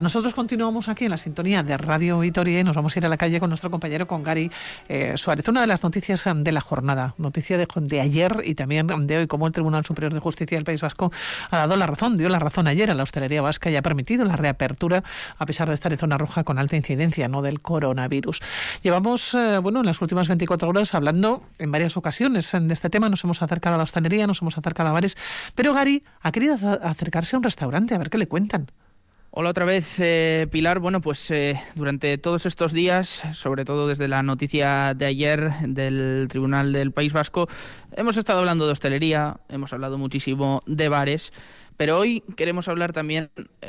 Nosotros continuamos aquí en la sintonía de Radio Vitoria y nos vamos a ir a la calle con nuestro compañero, con Gary Suárez. Una de las noticias de la jornada, noticia de ayer y también de hoy, como el Tribunal Superior de Justicia del País Vasco dio la razón ayer a la hostelería vasca y ha permitido la reapertura a pesar de estar en zona roja con alta incidencia del coronavirus. Llevamos, en las últimas 24 horas hablando en varias ocasiones de este tema. Nos hemos acercado a la hostelería, nos hemos acercado a bares, pero Gary ha querido acercarse a un restaurante a ver qué le cuentan. Hola otra vez, Pilar. Bueno, pues durante todos estos días, sobre todo desde la noticia de ayer del Tribunal del País Vasco, hemos estado hablando de hostelería, hemos hablado muchísimo de bares, pero hoy queremos hablar también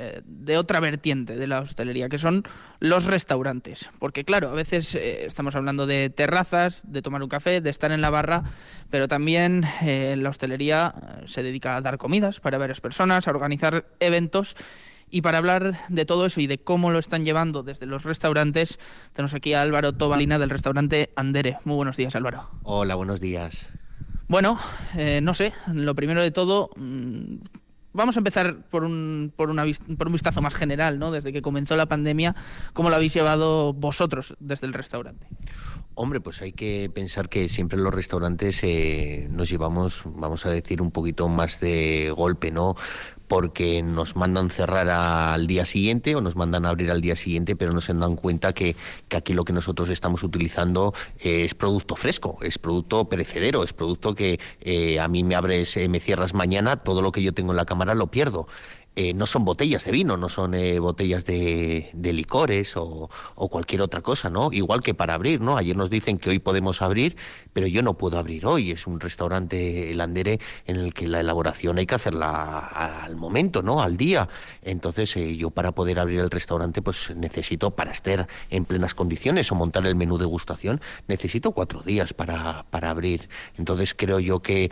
de otra vertiente de la hostelería, que son los restaurantes. Porque claro, a veces estamos hablando de terrazas, de tomar un café, de estar en la barra, pero también la hostelería se dedica a dar comidas para varias personas, a organizar eventos. Y para hablar de todo eso y de cómo lo están llevando desde los restaurantes, tenemos aquí a Álvaro Tobalina del restaurante Andere. Muy buenos días, Álvaro. Hola, buenos días. Bueno, no sé, lo primero de todo, vamos a empezar por un vistazo más general, ¿no? Desde que comenzó la pandemia, ¿cómo lo habéis llevado vosotros desde el restaurante? Hombre, pues hay que pensar que siempre en los restaurantes nos llevamos, vamos a decir, un poquito más de golpe, ¿no? Porque nos mandan cerrar al día siguiente o nos mandan abrir al día siguiente, pero no se dan cuenta que aquí lo que nosotros estamos utilizando es producto fresco, es producto perecedero, es producto que a mí me cierras mañana, todo lo que yo tengo en la cámara lo pierdo. No son botellas de vino, no son botellas de licores o cualquier otra cosa, ¿no? Igual que para abrir, ¿no? Ayer nos dicen que hoy podemos abrir, pero yo no puedo abrir hoy. Es un restaurante, el Andere, en el que la elaboración hay que hacerla al momento, ¿no? Al día. Entonces, yo para poder abrir el restaurante, pues necesito, para estar en plenas condiciones o montar el menú degustación, necesito 4 días para abrir. Entonces, creo yo que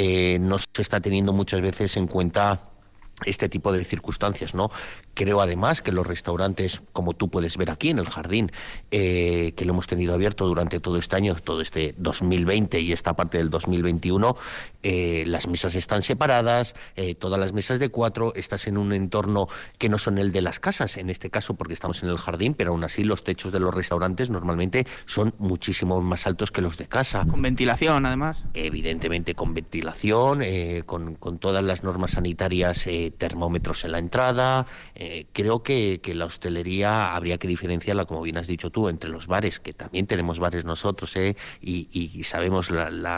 no se está teniendo muchas veces en cuenta este tipo de circunstancias, ¿no? Creo además que los restaurantes, como tú puedes ver aquí en el jardín, que lo hemos tenido abierto durante todo este año, todo este 2020 y esta parte del 2021, las mesas están separadas, todas las mesas de 4, estás en un entorno que no son el de las casas, en este caso porque estamos en el jardín, pero aún así los techos de los restaurantes normalmente son muchísimo más altos que los de casa. Con ventilación, además. Evidentemente con ventilación, con todas las normas sanitarias, termómetros en la entrada. Creo que la hostelería habría que diferenciarla, como bien has dicho tú, entre los bares, que también tenemos bares nosotros, y sabemos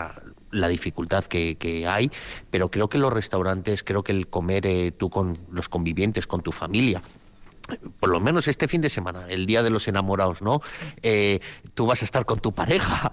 la dificultad que hay, pero creo que los restaurantes, creo que el comer tú con los convivientes, con tu familia, por lo menos este fin de semana, el día de los enamorados, ¿no? Tú vas a estar con tu pareja,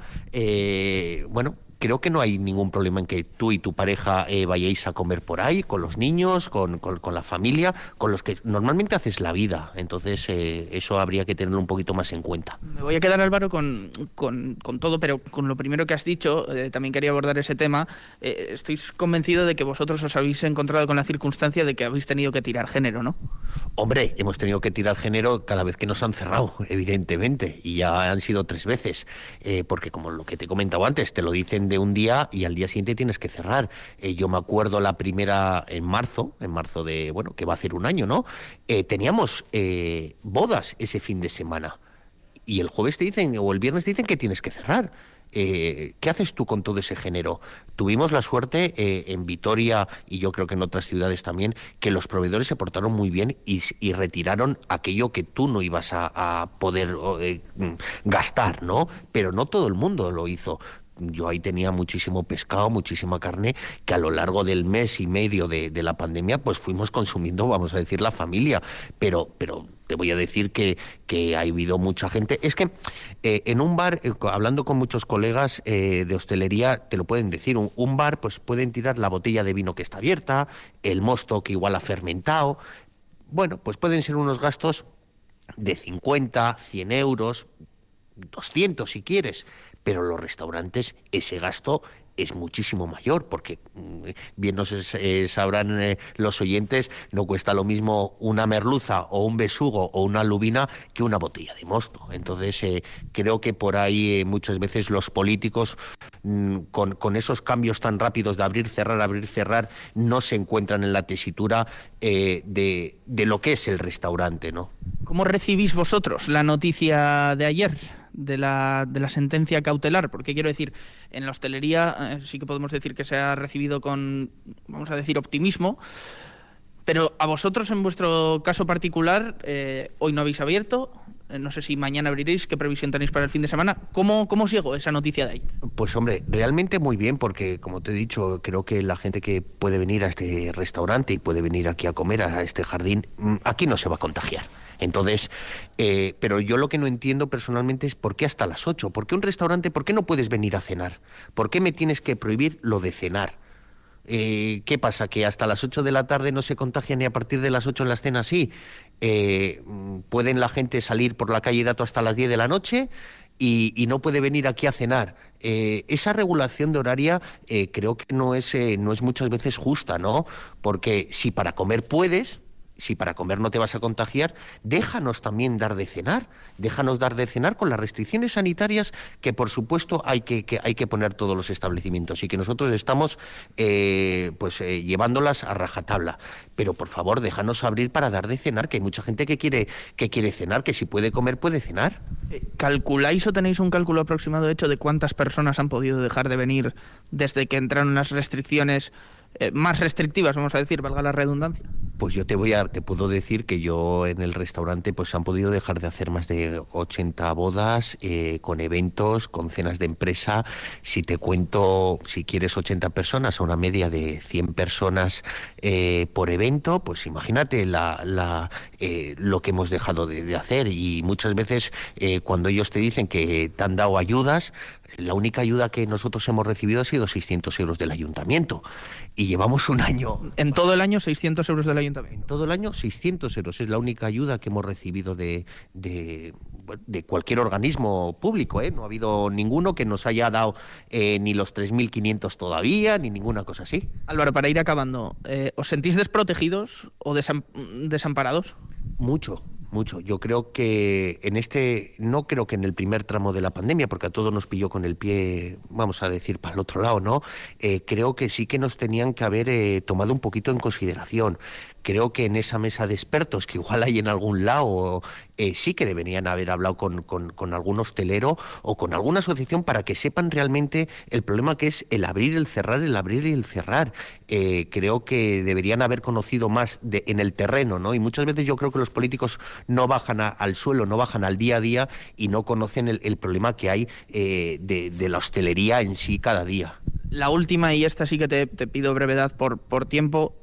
creo que no hay ningún problema en que tú y tu pareja vayáis a comer por ahí, con los niños, con la familia, con los que normalmente haces la vida. Entonces, eso habría que tenerlo un poquito más en cuenta. Me voy a quedar, Álvaro, con todo, pero con lo primero que has dicho, también quería abordar ese tema. Estoy convencido de que vosotros os habéis encontrado con la circunstancia de que habéis tenido que tirar género, ¿no? Hombre, hemos tenido que tirar género cada vez que nos han cerrado, evidentemente, y ya han sido 3 veces, porque como lo que te he comentado antes, te lo dicen de un día y al día siguiente tienes que cerrar. Yo me acuerdo la primera en marzo de, que va a hacer un año, ¿no? Teníamos bodas ese fin de semana y el jueves te dicen, o el viernes te dicen que tienes que cerrar. ¿Qué haces tú con todo ese género? Tuvimos la suerte en Vitoria y yo creo que en otras ciudades también, que los proveedores se portaron muy bien y retiraron aquello que tú no ibas a poder gastar, ¿no? Pero no todo el mundo lo hizo. Yo ahí tenía muchísimo pescado, muchísima carne, que a lo largo del mes y medio de la pandemia pues fuimos consumiendo, vamos a decir, la familia, pero te voy a decir que ha habido mucha gente. Es que en un bar, hablando con muchos colegas de hostelería, te lo pueden decir, un bar pues pueden tirar la botella de vino que está abierta, el mosto que igual ha fermentado. Bueno, pues pueden ser unos gastos de 50, 100 euros, 200 si quieres, pero los restaurantes ese gasto es muchísimo mayor, porque bien nos sabrán los oyentes, no cuesta lo mismo una merluza o un besugo o una lubina que una botella de mosto. Entonces creo que por ahí muchas veces los políticos con esos cambios tan rápidos de abrir, cerrar, no se encuentran en la tesitura de lo que es el restaurante, ¿no? ¿Cómo recibís vosotros la noticia de ayer de la sentencia cautelar? Porque quiero decir, en la hostelería sí que podemos decir que se ha recibido con, vamos a decir, optimismo, pero a vosotros en vuestro caso particular, hoy no habéis abierto, no sé si mañana abriréis, ¿qué previsión tenéis para el fin de semana? ¿Cómo os llegó esa noticia de ahí? Pues hombre, realmente muy bien, porque como te he dicho, creo que la gente que puede venir a este restaurante y puede venir aquí a comer a este jardín, aquí no se va a contagiar. Entonces, pero yo lo que no entiendo personalmente es por qué hasta las 8, por qué un restaurante, por qué no puedes venir a cenar, por qué me tienes que prohibir lo de cenar. ¿Qué pasa? ¿Que hasta las 8 de la tarde no se contagian y a partir de las 8 en las cenas sí? ¿Pueden la gente salir por la calle Dato hasta las 10 de la noche y no puede venir aquí a cenar? Esa regulación de horaria creo que no es muchas veces justa, ¿no? Porque si para comer puedes, si para comer no te vas a contagiar, déjanos también dar de cenar, déjanos dar de cenar con las restricciones sanitarias que por supuesto hay que poner todos los establecimientos y que nosotros estamos llevándolas a rajatabla. Pero por favor, déjanos abrir para dar de cenar, que hay mucha gente que quiere cenar, que si puede comer puede cenar. ¿Calculáis o tenéis un cálculo aproximado hecho de cuántas personas han podido dejar de venir desde que entraron las restricciones más restrictivas, vamos a decir, valga la redundancia? Pues yo te puedo decir que yo en el restaurante pues han podido dejar de hacer más de 80 bodas, con eventos, con cenas de empresa. Si te cuento, si quieres 80 personas a una media de 100 personas por evento, pues imagínate lo que hemos dejado de hacer. Y muchas veces cuando ellos te dicen que te han dado ayudas, la única ayuda que nosotros hemos recibido ha sido 600 euros del ayuntamiento. Y llevamos un año... ¿En todo el año 600 euros del ayuntamiento? En todo el año 600 euros. Es la única ayuda que hemos recibido de cualquier organismo público, ¿eh? No ha habido ninguno que nos haya dado ni los 3.500 todavía, ni ninguna cosa así. Álvaro, para ir acabando, ¿os sentís desprotegidos o desamparados? Mucho. Yo creo que no creo que en el primer tramo de la pandemia, porque a todos nos pilló con el pie, vamos a decir, para el otro lado, ¿no? Creo que sí que nos tenían que haber tomado un poquito en consideración. Creo que en esa mesa de expertos, que igual hay en algún lado, sí que deberían haber hablado con algún hostelero o con alguna asociación para que sepan realmente el problema que es el abrir, el cerrar, el abrir y el cerrar. Creo que deberían haber conocido más en el terreno, ¿no? Y muchas veces yo creo que los políticos no bajan al suelo, no bajan al día a día y no conocen el problema que hay de la hostelería en sí cada día. La última, y esta sí que te pido brevedad por tiempo.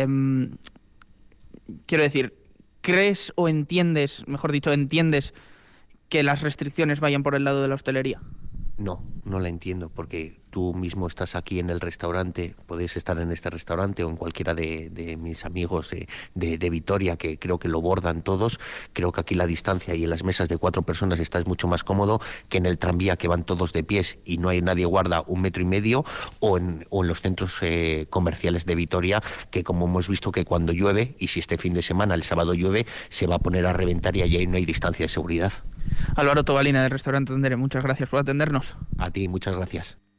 Quiero decir, ¿crees o entiendes que las restricciones vayan por el lado de la hostelería? No la entiendo, porque tú mismo estás aquí en el restaurante, podéis estar en este restaurante o en cualquiera de mis amigos de Vitoria, que creo que lo bordan todos. Creo que aquí la distancia y en las mesas de 4 personas estás mucho más cómodo que en el tranvía, que van todos de pies y no hay nadie guarda 1,5 metros, o en los centros comerciales de Vitoria, que como hemos visto que cuando llueve, y si este fin de semana, el sábado llueve, se va a poner a reventar y ahí no hay distancia de seguridad. Álvaro Tobalina, del restaurante Tendere, muchas gracias por atendernos. A ti, muchas gracias.